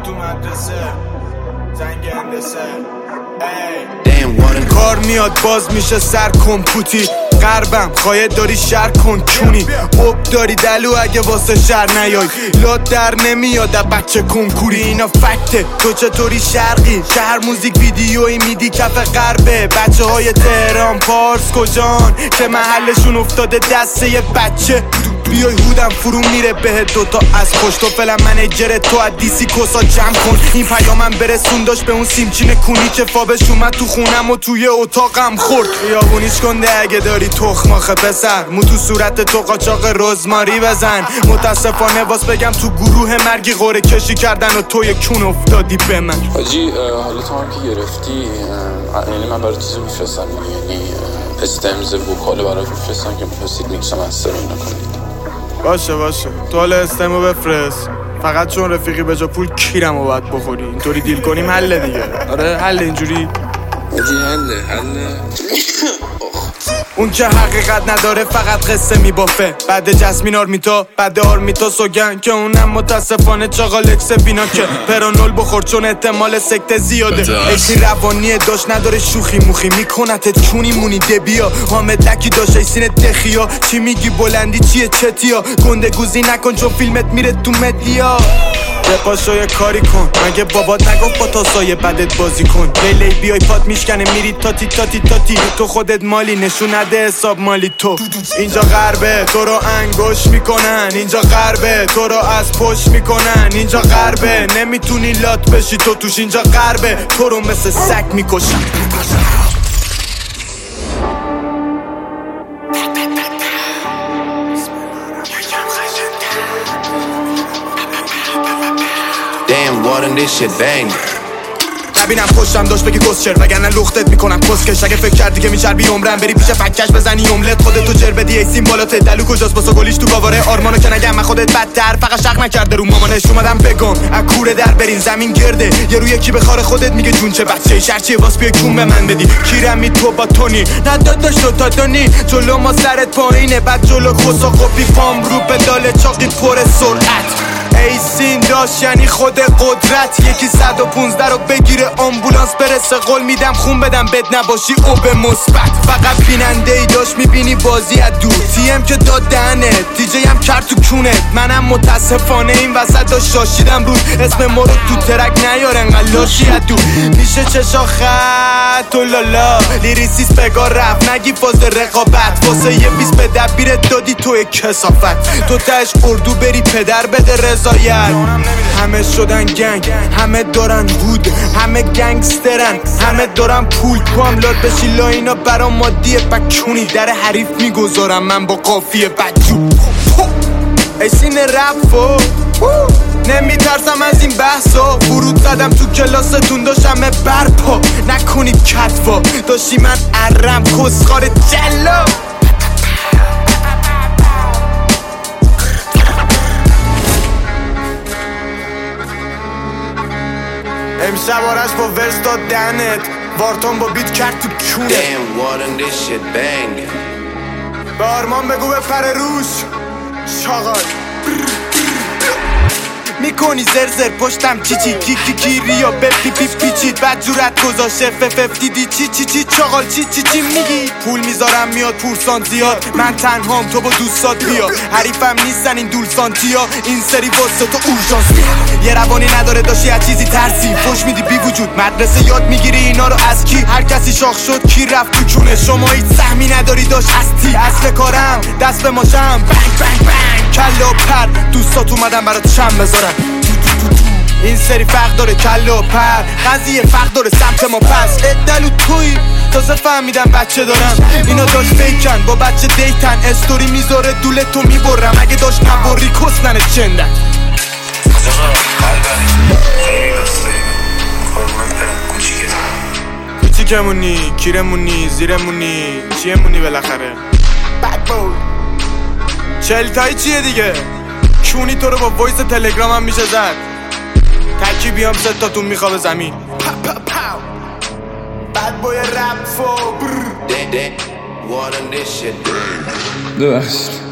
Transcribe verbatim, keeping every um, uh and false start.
تو مدرسه زنگ هندسه کار میاد باز میشه سر کمپوتی غربم خواهد داری شهر کن کونی اوب داری دلو اگه واسه شهر نیای لاد در نمیاد بچه کنکوری اینا فکته تو چطوری شرقی شهر موزیک ویدیویی میدی کف غربه بچه های تهران پارس کجان که محلشون افتاده دسته یه بچه بیای هودم فرو میره بهت دوتا از پشت و فلم منیجر تو از دیسی کسا جمع کن این پیامم برسون داشت به اون سیمچین کونی که فابش اومد تو خونم و توی اتاقم خورد یابونیش کنده اگه داری تخماخه پسر مو تو صورت تو قاچاق رزماری بزن متاسفانه واس بگم تو گروه مرگی قره کشی کردن و توی کون افتادی به من حاجی حالا تو هم که گرفتی یعنی من برای چیزی میفرستم یعنی استمز وکاله برای میفرستم که میفرستید میکسم از سرون نکنید باشه باشه تو حالا استمو بفرست فقط چون رفیقی به جا پول کیرمو باید بخوری اینطوری دیل کنیم حله دیگه آره حله اینجوری حاجی حله حله اون که حقیقت نداره فقط قصه میبافه بعد جسمین آرمیتا بعد آرمیتا سوگن که اونم متاسفانه چاقال اکس بینا که پرانول بخور چون احتمال سکته زیاده ایسی روانیه داشت نداره شوخی موخی میکنتت چونی مونی دبیا حامدکی داشت ایسین دخیا چی میگی بلندی چیه چتیا گنده گوزی نکن چون فیلمت میره تو مدیا پاشو یه کاری کن مگه بابات نگفت با تاسای بدت بازی کن لیلی بیای پات میشکنه میری تاتی تاتی تاتی تو خودت مالی نشون نده حساب مالی تو اینجا غربه تو رو انگوش میکنن اینجا غربه تو رو از پشت میکنن اینجا غربه نمیتونی لات بشی تو توش اینجا غربه تو رو مثل سگ میکشن Damn, what in this shit bang نبینم پشتم داشت بگی کسچر وگرنه لختت میکنم کسکش اگه فکر کردی که میچربی عمرم بری پیش فکش بزنی املت خودتو جر بدی ایسیم بالاته دلو کجاست باسا گلیش تو باواره آرمانو که نگم من خودت بدتر فقط شق نکرده رو مامانش اومدم بگم اکوره در برین زمین گرده یه رو یکی به خار خودت میگه جون چه بچه شرچیه واس بیای کون به من بدی کیرمی تو با تونی نداداش تو تا دونی جلو ما سرت پایینه بعد جلو خسا قپی پام رو پدال چاقی پر سرعت ایسین داشت یعنی خود قدرت یکی صد و پونزده رو بگیره آمبولانس برسه قول میدم خون بدم بد نباشی او به مثبت فقط بیننده ای داشت میبینی بازی از دور تی ام که داد دهنت دیجی هم کرد تو کونت منم متاسفانه این وسط داشت شاشیدم روز اسم ما رو تو ترک نیارن قلاشی از دور میشه چشا خط و لالا لیریسیس بگار رفت نگی فاز رقابت واسه یه بیس به دبیرت دادی توی کسافت تو تش اردو بری پدر بده رضایت همه شدن گنگ همه دارن بود همه گنگسترن همه دارن پول تو هم لاد بشی لاینا برا مادیه بکونی در حریف میگذارم من با قافیه بدجو ایسین رفو نمیترسم از این بحثا فرود زدم تو کلاستون داشتم برپا نکنید کتوا داشتی من عرم کسخار جلا امشب آرش با ورس داد دهنت وارتان با بیت کرد تو کونه Damn, what in this shit bang به آرمان بگو بپره روش شاغال میکنی زرزر پشتم چی چی کی کی کی ریا به پی پی پیچید بعد جورت گذاشته فف دیدی چی چی چی چاقال چی چی چی میگی پول میذارم میاد پورسان زیاد من تنهام تو با دوستات بیا حریفم نیستن این دول سانتیا این سری واسه تو اورژانس میاد یه روانی نداره داشتی از چیزی ترسی فوش میدی بی وجود مدرسه یاد میگیری اینا رو از کی هر کسی شاخ شد کی رفت تو چونه شما هیچ سهمی نداری داشت هستی اصل کارم دست به ماشم بنگ بنگ بنگ کلا و پر دوستات اومدن برات شم بذارن این سری فرق داره کلا و پر قضیه فرق داره سمت ما پس ادلو توی تازه فهمیدم بچه دارم اینا داشت فیکن با بچه دیتن استوری میذاره دوله تو میبرم اگه داشت نبری کسنن چندن کوچیکمونی کیرمونی زیرمونی چیمونی بالاخره چلتایی چیه دیگه کونی تو رو با وایس تلگرام هم میشه زد تکی بیام ست تاتون میخوابه زمین بد بوی رپ فو Damn, damn, what in this shit bang ببخشید